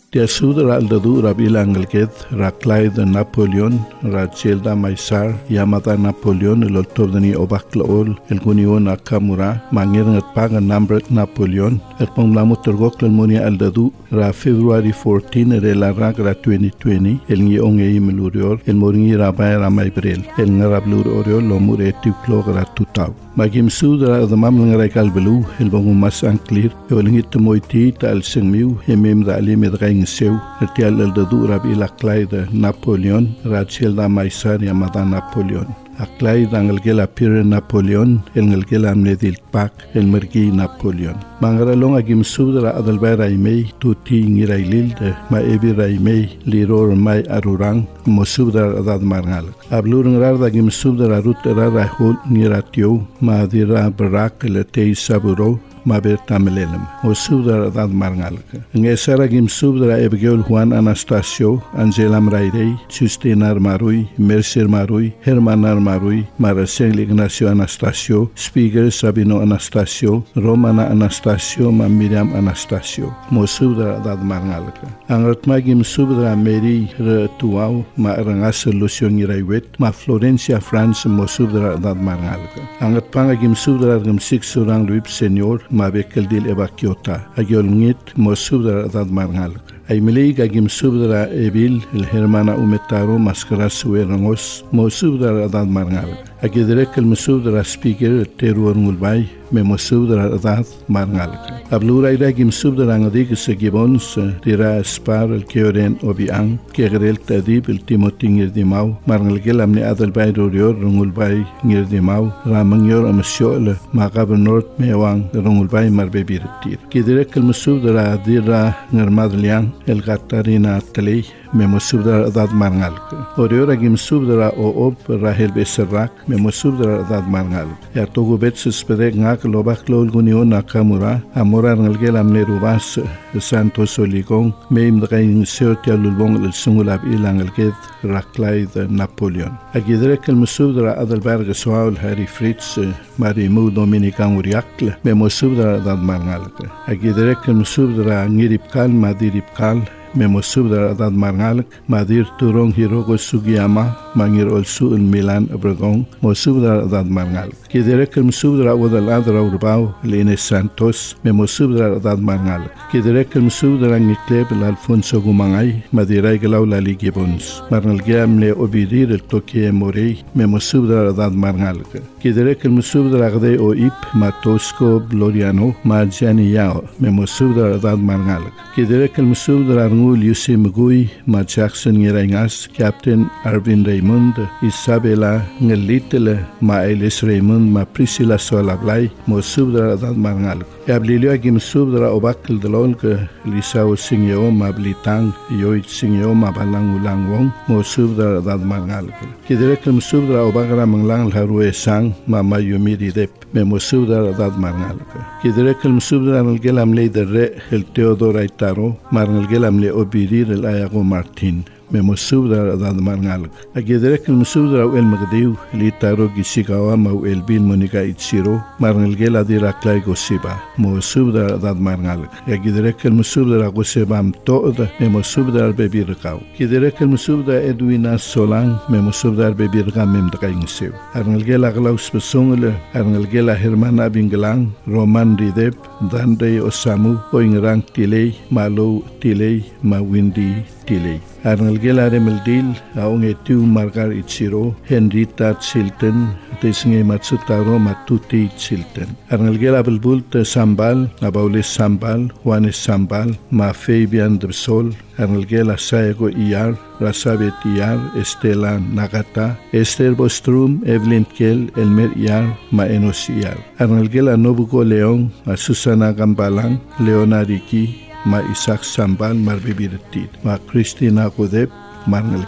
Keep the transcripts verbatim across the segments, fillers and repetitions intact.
Tia sudra aldadu rabilang alged raklay de Napoleon rajelda maisar yamata Napoleon el octobdani obaklaol el gunion akamura mangirngat pangan nambret Napoleon el ponglamu tergok el monia aldadu ra February fourteen el la ragra twenty twenty el ngi onge imelurior el moringi rabay ramay brel el ngarablur oriol lomure tiklogra tutaw magim sudra the mamlang raikal belu el bongu mas anklir el ngit moiti tal sengmiu emem da ali medra seu tial el de dura bi la claide Napoleon Rachel da Maisar yamada Napoleon a claide angel gela pire Napoleon el ngel gela amnedil pak el mergi Napoleon mangara long agim sudra adalbera imei tuti ngirailil de ma ebi raimei liror mai arurang mo sudra adad marngal ablur ngrarda agim sudra rut rara hol ngiratio ma dira barak le tei saburo ma berta melelem o subdara dad marngalka ngesara gim subdara ebgol Juan Anastasio Angela Mrairei Justina Marui Mercer Marui Herman Marui Marcel Ignacio Anastasio Spiegel Sabino Anastasio Romana Anastasio ma Miriam Anastasio mo subdara dad marngalka angat magim subdara Mary Retuau ma rangas Lucion Iraiwet ma Florencia France mo subdara dad marngalka angat pangagim subdara gim six surang Luip Senior ma bekel dil evakiota agiol ngit mo subdara dad marngal ay milig agim subdara ebil el hermana umetaro maskara suerangos mo subdara dad marngal agi direk el subdara speaker teruor ngulbay me mo subdara dad marngal ablura ira gim subdara ngadig se gibons dira spar el keoren obiang kegrel tadib el timotingir dimau marngal gelam ni adal bay rorior ngulbay ngir dimau ramangyor amsyol magabnort mewang ulbay marbe birtir kidirek el musubdara dira ngarmadlian el gatarina tali me musubdara dad marngal oriora gim subdara o ob rahel beserrak me musubdara dad marngal ya togo betsus pedek ngak lobak lol gunion nakamura amora ngalgel amne rubas santo soligong me imdrain seotia lulbong el sungulab ilang el raklay de Napoleon agidrek el musubdara adalberg soal Harry Fritz marimu dominican uriakle me musubdara dad marngal agidrek el musubdara ngiripkal madiripkal me musubdara dad marngal madir turong hirogo sugiyama mangir olsu el Milan Obregón musubdara dad marngal kiderek el musubdara wadal adra urbao Lene Santos me musubdara dad marngal kiderek el musubdara ngikleb el Alfonso Gumangay madiray galaw la ligibons marngal gam le obidir el tokie morey me musubdara dad marngal kiderek el musubdara gde o ip matosco gloriano marjani yao me musubdara dad marngal kiderek el musubdara ngul yusim gui ma Jackson ngirangas Captain Arvin Raymond Isabela ngelitle ma Elis Raymond ma Priscilla Solablay mo subdara dad marngal yablilio agim subdara obakil delol ke lisao singyo ma blitang yoit singyo ma balang ulang wong mo subdara dad marngal kiderek el subdara obagra manglang harue sang ma mayumiri dep me mo subdara dad marngal kiderek el subdara ngelam le derre el Teodoro Aitaro marngal gelam le obirir el Ayago Martin me musubdara dad marngal agidrek el musubdara el magdiu litaro gisigawa ma el bil monika itsiro marngal gela dira klay gosiba musubdara dad marngal agidrek el musubdara gosebam toda me musubdara bebirqaw kidrek el musubdara Edwina Solang me musubdara bebirqa mem dqaingsew arngal gela glaus besongle arngal gela hermana binglang Roman Ridep Dande Osamu oingrang tilei malo tilei ma Windy tilei arngal gela remeldil aung etu margar ichiro Henrita Chilton desnge matsutaro matuti Chilton arngal gela bulbul te sambal abaule sambal Juanes sambal ma Fabian de Sol arngal gela saego iar Rasabet iar Estela Nagata Esther Bostrom Evelyn Kel Elmer iar ma Enos iar arngal gela Nobugo Leon a Susana Gambalang Leona Riki ma Isaac Sambal marbibirtit ma Christina Godep marngal gel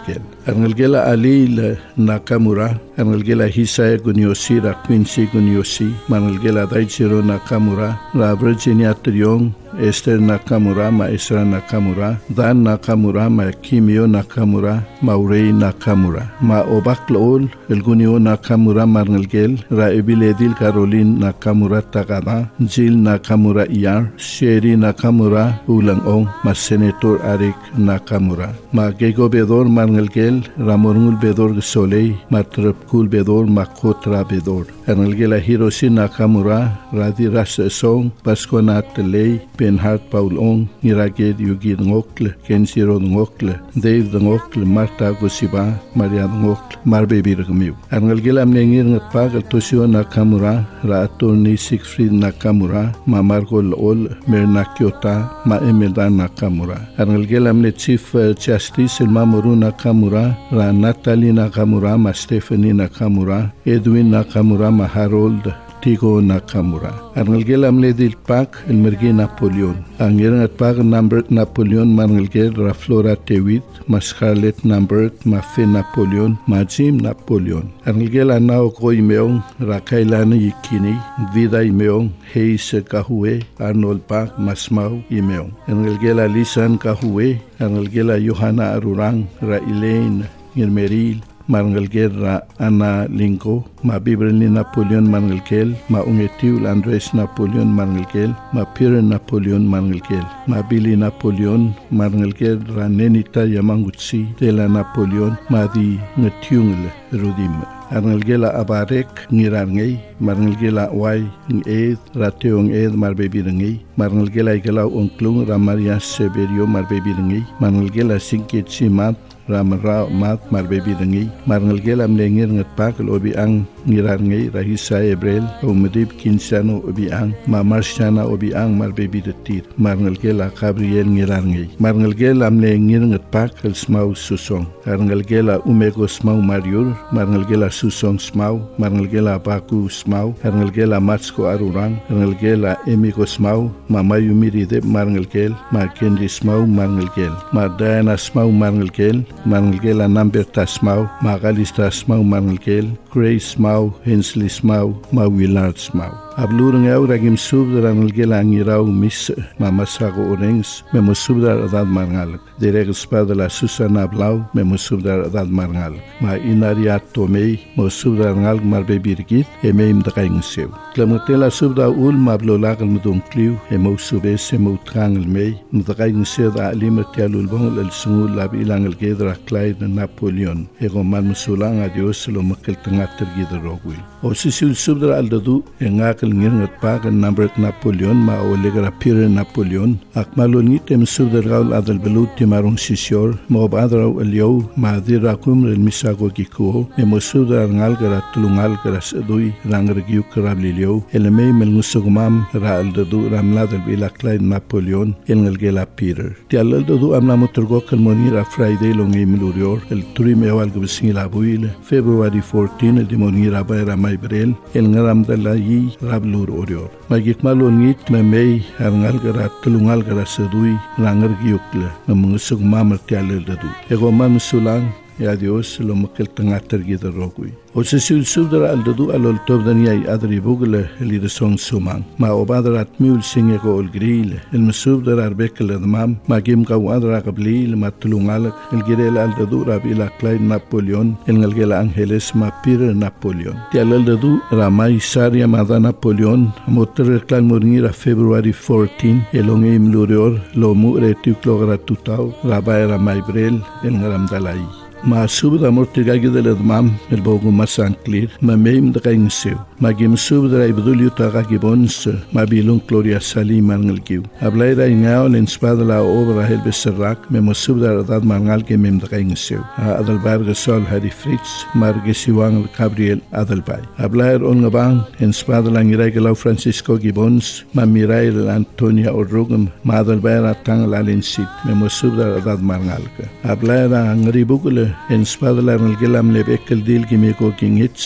Arnalgela Alil Nakamura, Arnalgela Hisaya Gunyosi, Ra Quincy Gunyosi, Manalgela Daichiro Nakamura, Ra Virginia Triong, Esther Nakamura, Ma Esra Nakamura, Dan Nakamura, Ma Kimio Nakamura, Maurei Nakamura, Ma Obaklool, El Gunio Nakamura Marnalgel, Ra Ebiledil Caroline Nakamura Tagada, Jill Nakamura Iyar, Sherry Nakamura Ulang Ong, Ma Senator Arik Nakamura, Ma Gego Bedor Marnalgel, Ra Morngul Bedor Soleil, Ma Trapkul Bedor, Ma Kotra Bedor, Arnalgela Hiroshi Nakamura, Radi Rasa Song, Pasconat Lei, Benhard Paul Ong, Niraged Yugi Ngokle, Kenshiro Ngokle, Dave Ngokle, Marta Gosiba, Maria Ngokle, Marbebi Rgmiu. Arnalgela Mlengir Ngatpag, Toshio Nakamura, Ra Attorney Siegfried Nakamura, Ma Margol Ol, Merna Kyota, Ma Emelda Nakamura. Arnalgela Mle Chief Justice Mamoru Nakamura, Ra Natalie Nakamura, Ma Stephanie Nakamura, Edwin Nakamura, Ma Harold Tigo Nakamura. Arnalgel Amledil Pak, El Mergi Napoleon. Angel at Pak numbered Napoleon, Marnalgel, Ra Flora Tewit, Ma Scarlet numbered, Ma Fe Napoleon, Ma Jim Napoleon. Arnalgel Anao Koi Meong, Ra Kailana Yikini, Vida Imeong, Heis Kahue, Arnold Pak, Masmau Imeong. Arnalgel Alisan Kahue, Arnalgel Johanna Arurang, Ra Elaine, Nirmeril, Marnalgel Ra Ana Linko, Ma Biberni Napoleon Marnalgel, Ma Ungetiul Andres Napoleon Marnalgel, Ma Pierre Napoleon Marnalgel, Ma Billy Napoleon Marnalgel Ra Nenita Yamangutsi, de la Napoleon, Ma Di Ngetiungle Rudim. Arnalgela Abarek Ngirangei, Marnalgela Wai Nged, Rateong Ed Marbebirangei, Marnalgela Igala Onklung Ra Maria Severio Marbebirangei, Marnalgela Sinket Simat, Ramra Mat Marbebirangei, Marnalgela Mlengir Ngatpak Obi Ang Ngirangei, Rahisa Ebrel, Omedib Kinsano Obi Ang, Ma Marshana Obi Ang Marbebiretir, Marnalgela Gabriel Ngirangei, Marnalgela Mlengir Ngatpak El Smau Susong, Arnalgela Umego Smau Mariur, Marnalgela Susong Smau, Marnalgela Baku Smau, Arnalgela Matsko Arurang, Arnalgela Emigo Smau, Ma Mayumiri Marnalgel, Ma Kendi Smau Marnalgel, Ma Diana Smau Marnalgel, Marnalgela Namberta Smau, Ma Galista Smau Marnalgel, Grace Smau, Hensley Smau, Ma Willard Smau. Ablurang eu ragim subdar Arnalgela Angirau Miss, Ma Masago Orengs, Memo subdar Adad Marngalak, Dereg Spada la Susana Blau, Memo subdar Adad Marngalak, Ma Inariat Tomei, Mo subdar Ngalg Marbebirgit, Emeim Drang Seu. Clamotela subda ul Ma Blolagal Mdunkliu, Emo Subes, Emo Trangel Mei, Mdrang Seu da Alima Tialulbon, El Sungul Lab Ilangel Gedra Clyde Napoleon, Ego Man Musulang Adios, Lo Makel Tangater Giderogwil. O Sisil subdar Aldadu, Engak Ngir Ngatpak Nambert Napoleon, Ma Olegra Pire Napoleon, Akmalon Nitem subdergaul Adal Belut Timarong Sisior, Ma Obadrau Elio, Ma Dirakum El Misago Gikuo, Memo subdar Ngalgara Tulungal Garas Edui, Rangergiu Karablilio, Elemei Melmusugmam, Ra Aldadu Ramlad El Bilaklai Napoleon, El Ngalgela Peter. Tial Aldadu Amna Motorgok El Monira Friday Longi Milurior, El Turimeo Algabsingila Buil, February fourteenth, El Demonira Baira Maibrel, El Ngaram de la Yi, Rablur Orior. Magikmalon ngit na may arngal gara tulungal gara sedui langer giukle na mengusuk mamar tialel dadu. Ego mam sulang ya Dios lo makel tengah tergida rogui. O se sul subdara al dadu alol tobdaniai adri bugle el song sumang. Ma obadrat miul singego ol grill el mesubdara arbekel admam ma gim ka wadra qablil ma tulungal el girel al dadu rabila klay Napoleon el ngalgela Angeles ma pire Napoleon. Ti al dadu ramai saria mada Napoleon motor clan moringira February fourteenth el ongim lurior lo mure tuklogra tutau rabai ramai brel el ngaram dalai. Ma subda mortigagi del admam el bogu masanklir ma meim drain seu ma gem subda ibdulio tagagi bons ma bilun gloria salim mangelgiu ablaira ingao len spada la obra el beserrak me subda dad mangal ke mem drain seu adalberg sol hari fritz margesiwang Gabriel Adelbay ablair on ngabang en spada la ngirai Francisco Gibons ma mirail Antonia Orrugum ma adalbera tang la lensit me subda dad mangal ablaira ngribugule en spada la ngalgelam lebek el dil gimeko kingits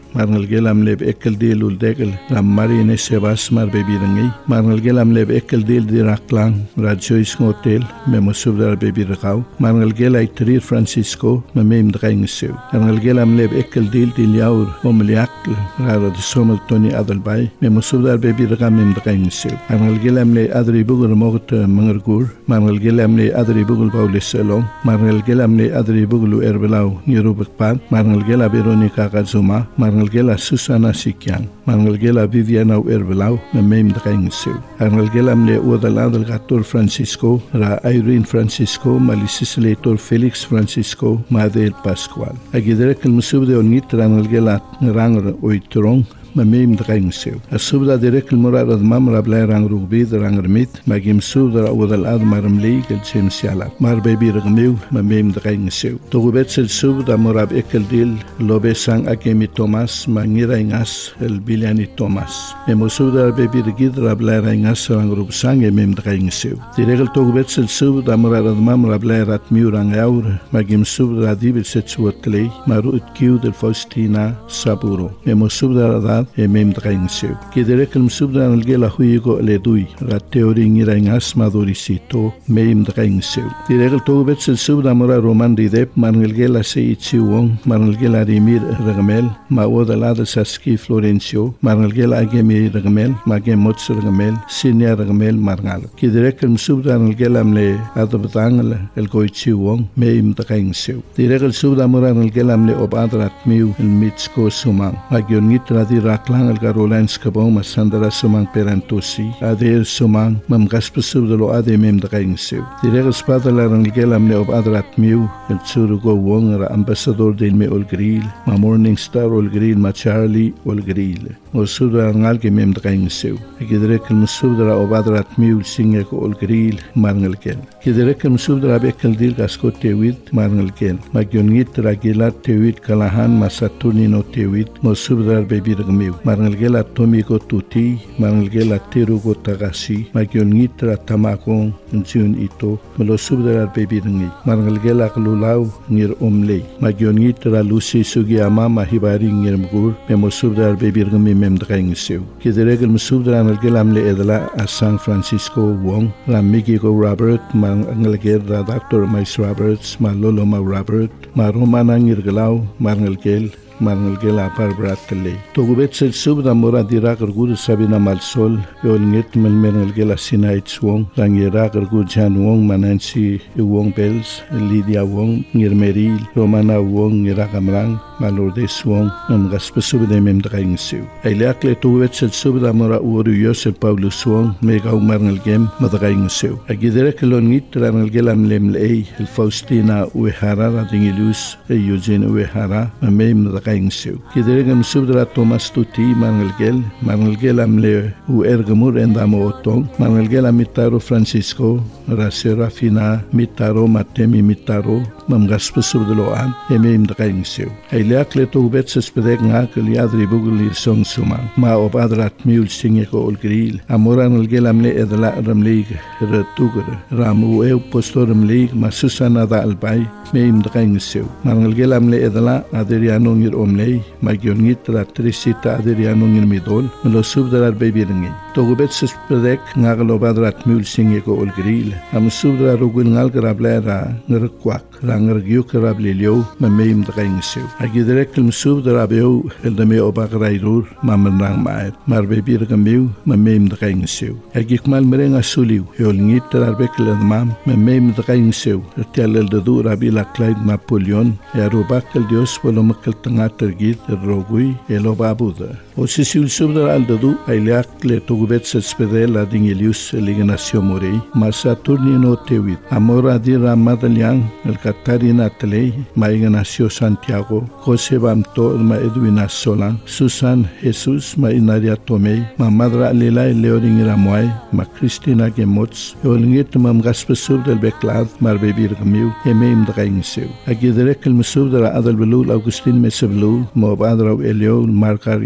marngal gelam leb ekel del ul degel ram marine sebas mar bebirangi marngal gelam leb ekel del di raklang ra Joyce hotel me mosubdar bebirakaw marngal gelay trir Francisco me mem draing sew marngal gelam leb ekel del di liaur omliak ra ra somal toni adalbay me mosubdar bebirakam mem draing sew marngal gelam le adri bugul mogt mangargur marngal gelam le adri bugul bawle selong marngal gelam le adri bugul erbelaw nirubak pan marngal gela Veronica Kazuma marngal gela Susana Sikyang marngal gela Viviana erbelaw me mem draing sew marngal gelam le odal gator Francisco ra Irene Francisco malisisletor Felix Francisco Madel Pascual agidrek el musubde onit rangal gela ranger oitrong ma mem draing sew asubda direk el murad mam rabla rang rugbi rang remit magim subda odal ad marm leeg el chemsiala mar baby rgmew ma mem draing sew togubet sel subda murab ekel dil lobe sang akemi Thomas mangira ingas el biliani Thomas memo subda baby rgid rabla ingas rang rub sang mem draing sew direk el togubet sel subda murad mam rabla rat miu rang aur magim subda dibel set suotlei marut kiu del Faustina Saburo memo subda e mem draing sew kiderek el msubda al gela huigo le dui ra teori ngira ingas madurisito mem draing sew direk el togubet sel subda mura roman ridep manel gela se ichiwong manel gela rimir regmel ma oda lada saski Florencio manel gela agemi regmel magem mots regmel sinia regmel marngal kiderek el msubda al gela mle adabtangle el goichiwong mem draing sew direk el subda mura al gela mle obadrat miu el mitsko sumang magion ngitra raklang al Caroline Skabong masandara sumang perantosi ader sumang mam gaspusubdalo ade mem draing sew direk espada larang gelam ne ob adrat miu el tsurugo wong ra ambassador del me ol grill ma morning star ol grill ma Charlie ol grill o sudra ngal ke mem draing sew kiderek el musudra ob adrat miu singe ko ol grill marngal ken kiderek el musudra bekel dil gasko tewit marngal ken magion ngitra gilat tewit kalahan masaturnino tewit musudra bebi miu marngal gela tomiko tuti marngal gela terugo tagasi magion ngitra tamakong njun ito melo subdar baby ngi marngal gela klulaw ngir omlei magion ngitra lusi sugiyama mahibari ngir mgur memo subdar baby ngi mem draing sew kideregel musubdar ngal gela amle edla a San Francisco wong la Mikigo Robert marngal gela Doctor Mais Roberts ma lolo ma Robert ma romana ngir glaw marngal gel marngal gela barbrat le togubet sel subda mora dirak gur sabina malsol yol nget mel marngal gela sinait wong rangira gur jan wong manansi wong bells Lydia wong ngirmeril romana wong ngira kamrang malorde wong nam gaspesubde mem draing sew ailakle togubet sel subda mora uru Joseph Paulus wong mega marngal gem madraing sew agidrek lon ngit rangal gela mlem le el Faustina Uehara radingilus e Eugene Uehara mem draing sew kiderek msubdra Thomas tuti marngal gel marngal gel amle u ergamur endamo otong marngal gel amitaro Francisco ra Serafina mitaro matemi mitaro mam gaspesubdlo an emem draing sew ailakle togubet spedek ngak liadri bugul song suma ma obadrat miul singe ko ol grill amoran gel amle edla ramlig retugur ramu e postorum lig ma Susana da albay mem draing sew marngal gel amle edla adriano ngir omlei magion ngitra trisita adriano ngir midol melo subdar baby ringi togubet spedek ngaglo badrat miul singe ko ol grill am subdar rugul ngal grablera ngerkwak ranger gyuk rablilio mem draing sew agidrek el subdar abeu el dame obagrairur mamrang maet mar baby ringi mem draing sew agikmal merenga suliu yol ngitra bekel mam mem draing sew tel el do rabila Clyde Napoleon e arubak el dios polo makal tanga tergit rogui elo babuda o sisil subdar al dadu ailak le togubet spedel la dingelius liganasio morei ma Saturnino tewit amora di ramadalian el Catarina tlei ma Ignacio Santiago Jose Bamto ma Edwina Solan Susan Jesus ma Inaria Tomei ma Madra Lila Leoring Ramoy ma Cristina Gemots olngit mam gaspesub del beklad mar bebir gamiu emem draing sew agidrek el mesub dra adal belul Augustin meseblu mo badra elio marcar ichiro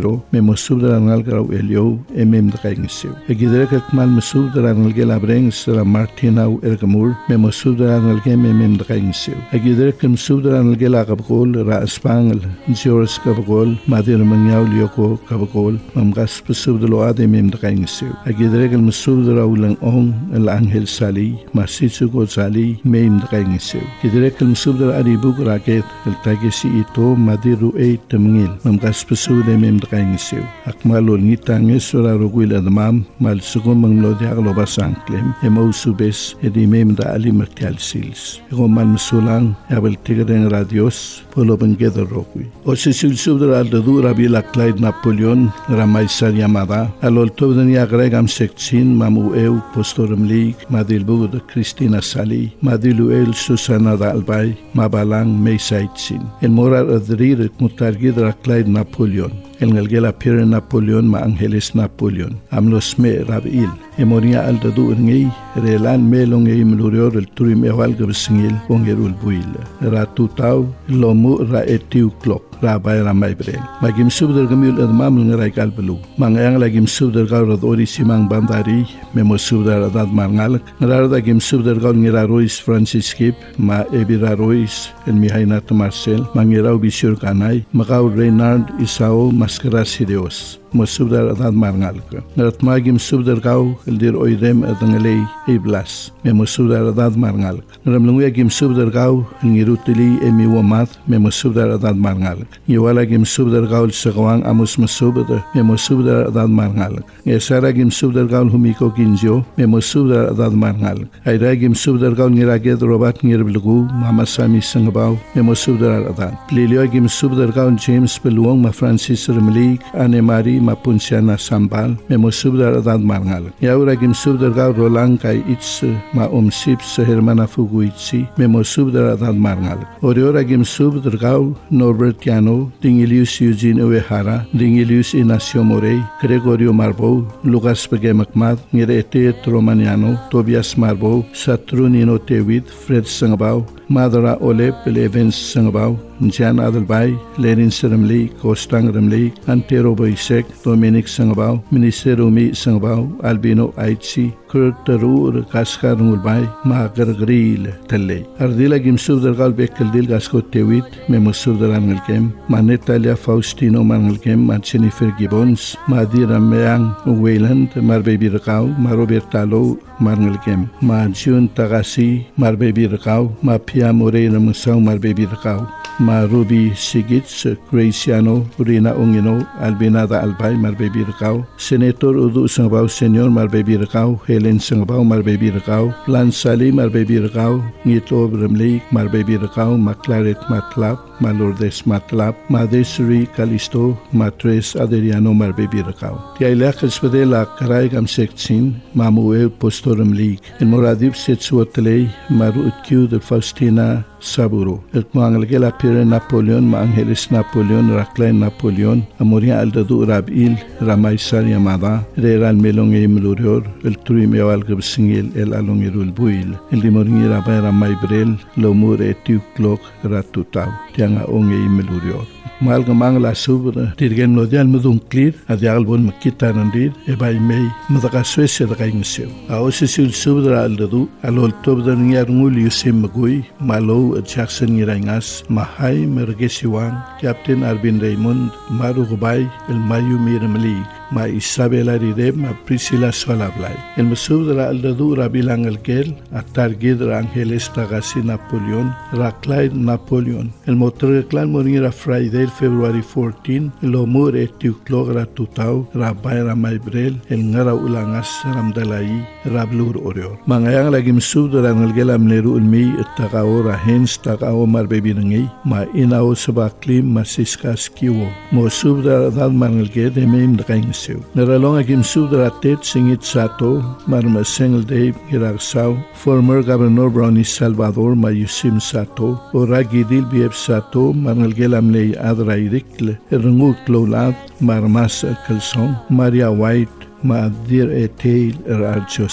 Pedro, me mosub de rangal grau Elio, e mem de kaingiseu. E gidrek ek mal mosub de rangal gel abreng sera Martinau ergamur, me mosub de rangal gem e mem de kaingiseu. E gidrek mosub de rangal gel agabgol, ra espangel, njoris kabgol, madir mangyau lioko kabgol, mamgas mosub de loade mem de kaingiseu. E gidrek mosub de raulang ong, el angel sali, masitsu go sali, mem de kaingiseu. Gidrek mosub de aribuk raket, el tagesi ito, madiru e temngil, mamgas mosub de mem de kaingiseu. Akmalol ngitangis sura rogwil admam, mal sugo manglodi aglo basangklem, e mausubes, e di mem da ali martial sils. Ego mal musulang, abel tigren radios, polo bengeda rogwi. O se silsub de aldadu rabi la Clyde Napoleon, ramaisar yamada, alol tobden yagregam sektin, mamu eu postorum lig, madilbu de Cristina Sali, madilu el Susana da albay, mabalang meisaitsin. El morar adriret mutargid ra Clyde Napoleon. El ngalgela pire Napoleon ma Angeles Napoleon. Amlos me rabil. E moria alda du ngi relan melong e mlurior el turim e walga besingil ongerul buil. Ra tutau lomu ra etiu klok. Ra bay ra may brel. Magim subder gamil admam ngerai kalbelu. Mangayang lagim subder gaur ori simang bandari memo subder adad marngalak. Ngarada gim subder gaur ngira Royce Francis Kip ma ebira Royce el mihainat Marcel mangirau bisur kanai magau Reynard Isao maskara Sideos. Masubdar adad marngalka. Narat magim subdar gau eldir oidem adangalei eblas. Me masubdar adad marngalka. Naram lungwe gim subdar gau ngirutili emi wamat me masubdar adad marngalka. Niwala gim subdar gau sagawang amus masubdar me masubdar adad marngalka. Ngesara gim subdar gau humiko kinjo me masubdar adad marngalka. Aira gim subdar gau ngiraged robat ngirbilgu mama sami sangabau me masubdar adad. Lilio gim subdar gau James Beluong ma Francis Remlik ane mari ma punciana sambal me mosubdar adad marngal yaura gim subdar gau rolang kai its ma omsip se hermana fuguitsi me mosubdar adad marngal oriora gim subdar gau Norbert Yano Dingilius Eugene Uehara Dingilius Inacio Morey Gregorio Marbo Lucas Pegemakmat ngirete Tromaniano Tobias Marbo Satrunino Tewit Fred Sangabau Madara Olep Levens Sangabau Jan Adelbai Lenin Seremli Kostang Remli Antero Boisek Dominic Sangabau Ministero Mi Sangabau Albino Aitsi Kurt Tarur Kaskar Ngulbai Magargril Telle Ardila Gim Subdar Gal Bekeldil Gasko Tewit Memo Subdar Angelkem Manetalia Faustino Mangelkem Jennifer Gibbons Madira Meang Wayland Mar Baby Rakau Mar Robertalo Marngelkem Ma Jun Tagasi Mar Baby Rakau Ma Pia Moreira Musau Mar Baby Rakau Ma Ruby Sigits, Graciano, Rina Ungino, Albinada Albay, Marbebi Rakau, Senator Udu Sangabau Senior, Marbebi Rakau, Helen Sangabau, Marbebi Rakau, Lan Sali, Marbebi Rakau, Nito Bramlik, Marbebi Rakau, Maclaret Matlap, Malordes Matlap, Madesuri Calisto, Matres Adriano, Marbebi Rakau. Tiailak Espadela, Karaigam Seksin, Mamuel Postorum League, El Moradib Setsuatelei, Maru Utkiu de Faustina, Saburo. El Mangalgela Pire Napoleon, Ma Angeles Napoleon, Raklain Napoleon, Amoria Aldadu Rabil, Ramaisar Yamada, Real Melong e Mlurior, El Turimeo Algabsingil, El Alongirul Buil, El Dimoringi Rabai Ramaibrel, Lomur Etiu Klok, Ratutau, Tianga Onge e Mlurior. Malgamang la subra dirgen lodial mudun clear adial bon makita nandir e bay mei madaga Suecia da gaingsew a osesul subra aldadu alol tobda ngiar ngul yusim magui malo Jackson ngirangas mahai mergesiwan Captain Arbin Raymond Maru Gubay el Mayu Mirmalik ma Isabela Rideb ma Priscilla Solablay el musubra aldadu rabilang el gel atar gidra Angeles Tagasi Napoleon Raklaid Napoleon el motor clan moringira Friday February fourteenth lo mur etiu klogra tutau rabay ramaibrel el ngara ulangas ramdalai rablur orior mangayang lagi msudra ngalgela mneru ulmi tagaora hens tagao marbebi ngi ma inao sabaklim masiska skiwo mo subda dal mangalge de mem dkaingsew naralong agim subda tet singit sato marma single day giragsau former governor Brownie Salvador Mayusim Sato oragidil bieb Sato mangalgela mlei Raidikle, Rengu Clolad, Marmasa Calson, Maria White, Maadir Etail, Rar Joseph.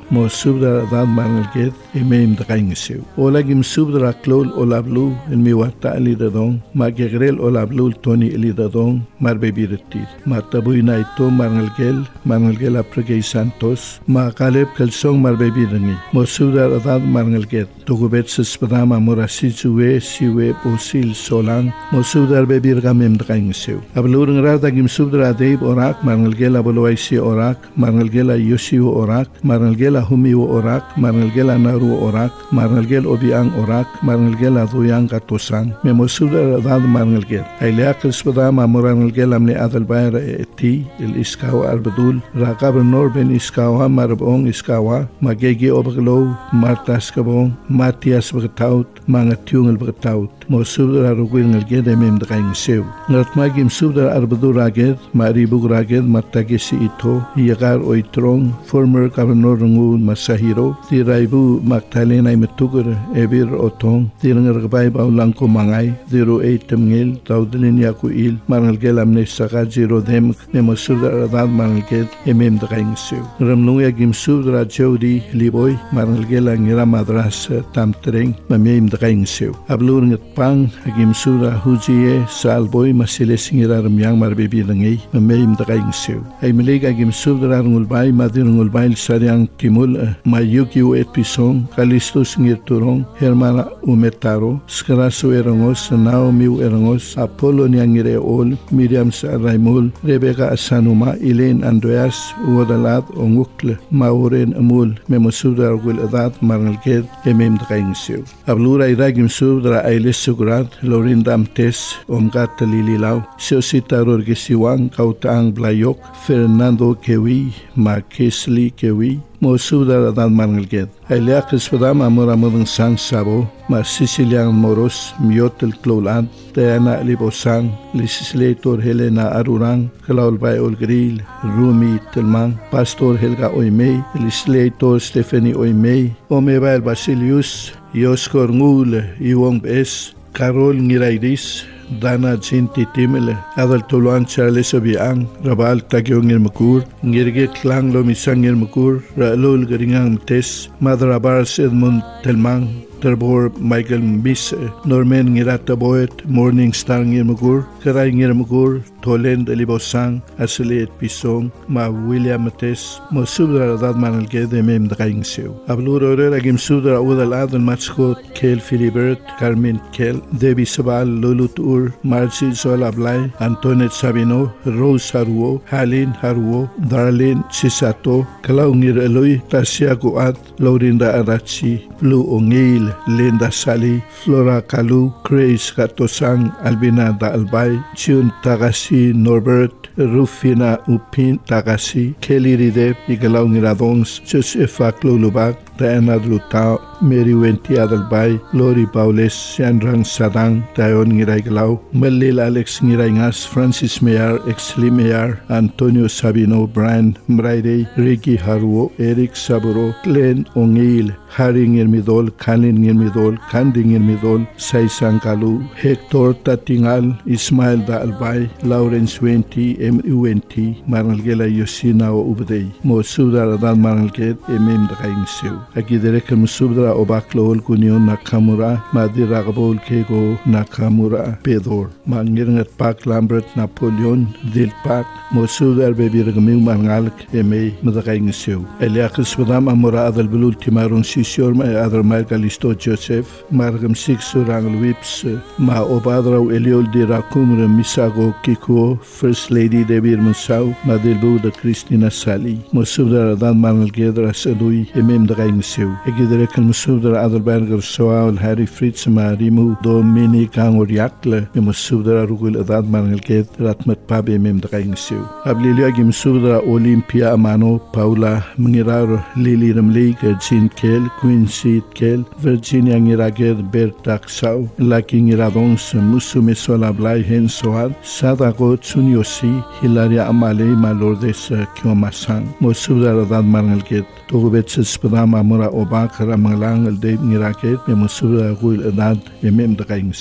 mo subdara dad marnalget emem dakaingsew olagim subdara klol olablu el miwata alidadong magegrel olablu toni elidadong marbebiretir matabuina ito marnalgel marnalgel apragay santos makaleb kalsong marbebirangi mo subdara dad marnalget tugubet sa spadama morasi suwe siwe posil solang mo subdar bebir gamem dakaingsew ablurang radagim subdara deib orak marnalgel aboloway si orak marnalgel yosiwo orak marnalgel humiwo orak marnalgel naru orak marnalgel obiang orak marnalgel aduyang katosan memo subdar dad marnalgel ayliak spadama mornalgel amne adalbayra eti el iskawa arbadul rakab nor ben iskawa marbong iskawa magegi obaglo martas kabong Matias bertaut mga tiungal bertaut mo subdar arugil ngalged emem dakaing sew ngat magim subdar arbadu raged maribu raged matagesi ito yagar oitrong former governor ngu masahiro tiraibu magtalena metugur ebir otong tirangar gabay baulang ko mangay zero eight temngil taudlin yaku il marnalgel amne saka zero dem memo subdar adad marnalged emem dakaing sew ramnung yagim subdar jodi liboy marnalgel ngira madras tamtreng mamim dakaing sew ablur ngat pang agim sura hujiye salboy masiles ngira ramyang marbebi langi mamim dakaing sew ay milig agim sura ngulbay madir ngulbay saryang kimul mayuki u episong kalistos ngirturong hermana umetaro skaraso erangos naomi erangos apollo nyangire ol miriam sa raimul rebecca asanuma elaine andreas wodalat ongukle mauren amul memosudar gul adat marnalged emem dakaing sew ablura iragim subdra ailes sugrat lorinda amtes omgat lililaw sosita rorgesiwang kautang blayok fernando kewi makesli kewi mo subdar adat marnalged ayliak spadam amor amorang sang sabo ma sicilian moros miotel clolan Diana libosang legislator Helena arurang kalaulbay olgril rumi telmang pastor Helga oimei legislator Stephanie oimei omebal basilius yoskor ngul iwong bes Carol ngiraidis Dana Jinti Timele Adal Tuluan Charles Obiang Rabal Tagyong Irmakur Ngirge Klang Lomisang Irmakur Ralul Garingang Mtes Madrabar Edmund Telmang Terbor Michael Miss Norman Ngirata Boet Morning Star Ngirmakur Karay Ngirmakur Tolen Delibosang Asilet Pisong Ma William Mtes Mo Subdra Dad Manalged Emem Dakaing Sew Ablur Orer Agim Subdra Udal Adal Matskot Kel Filibert Carmen Kel Debbie Sabal Lulut Ur Marcy Zolablay Antoinette Sabino Rose Haruo Halin Haruo Darlene Chisato Kalaungir Eloy Tasia Guat Laurinda Arachi Blue Ongil Linda Sali Flora Kalu Grace Katosang Albina Da Albay Chun Tagasi Norbert Rufina Upin Tagasi Kelly Ridep Igalaungir Adons Josefa Klulubak Diana Lutao Mary Wenti Adalbay Lori Paules Sianrang Sadang Tayon Ngiray Galaw Malil Alex Ngiray Ngas Francis Mayar Exley Mayar Antonio Sabino Brian Mraide Ricky Haruo Eric Saburo Glenn Ongil Harry Ngirmidol Kalin Ngirmidol Kandi Ngirmidol Saisang Kalu Hector Tatingal Ismail Da Albay Lawrence Wenti M U N T Marnalgela Yosina o Ubday Mo Subdar Adan Marnalged Emem Dakaing Sew Agidere Musubdra Obaklo Kunion Nakamura Madira Gabol Kego Nakamura Pedor Mangirangat Pak Lambert Napoleon Dil Pak Musubdar Bebirgamiu Mangalk Eme Madakaing Sew Eliakis Badam Amora Adal Bulul Timarun Sisior Ma Adal Margalisto Joseph Margam Sixurang Whips Ma Obadrau Eliol Dira Kumra Misago Kiko First Lady Debir Musau Madilbu da Christina Sali Musubdar Adan Manalged Rasalui Emem Dakaing Sew Egidere kan musubdara Adalberger Soal Harry Fritz Marimu Dominic Angoriakle musubdara Rugul Adad Marnalged Ratmat Pabe Mem Dakaing Sew Ablilia Gim Subdara Olympia Amano Paula Mengirar Lili Ramlig Jean Kel Quincy Kel Virginia Ngiraged Bertak Sau Laki Ngiradons Musume Sola Blay Hen Soal Sadago Tsunyosi Hilaria Amale Malordes Kiomasang musubdara Adad Marnalged Tugubet Spadama Mura Obak Ramanglang Aldeb Ngiraket Memusura Guil Adad Emem Dakaing Sew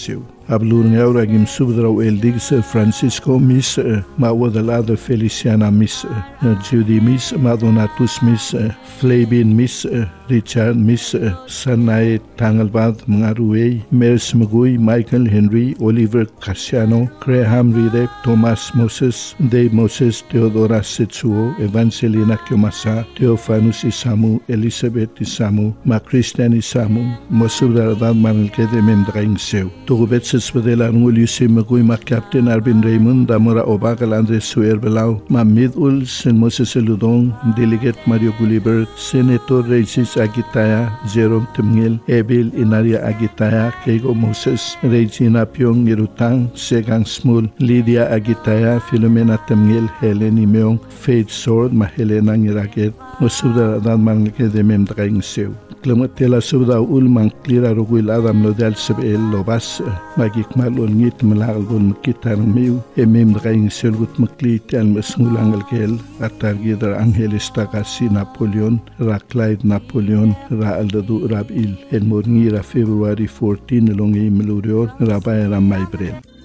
Ablur ragim subdrau eldigis Francisco mis mawadalado Feliciana mis Judy mis Madonatus mis Flabin mis Richard mis Sanay Tangalbad Mangaruey Mers Magui Michael Henry Oliver Casiano Graham Ridep Thomas Moses Dave Moses Theodora Setsuo Evangelina Kyomasa Theophanus Isamu Elizabeth Isamu Ma Christian Isamu Mosubdaradad Manalkede Memdraing Seu Togubet Sespadela Nguliusi Magui Ma Captain Arbin Raymond Damora Obagal Andres Suer Belau Ma Midul Sen Moses Eludong Delegate Mario Gulliver Senator Regis Agitaya Jerome Temngil Ebil Inaria Agitaya Kego Moses Regina Pyong Nirutang Segang Smul Lydia Agitaya Filomena Temngil Heleni Meong Faith Sword Ma Helena Ngiraget Mosubdaradad Manalkede Memdraing Seu Klamatela subda ulmang klira rogul adam lodal sebel lobas magikmal ulngit malagal bun kitan miu emem draing selgut maklit al masngulangal kel atargidar angelista kasi Napoleon ra Clyde Napoleon ra aldadu rabil el morngira February fourteen longi melurior ra bayra maybrel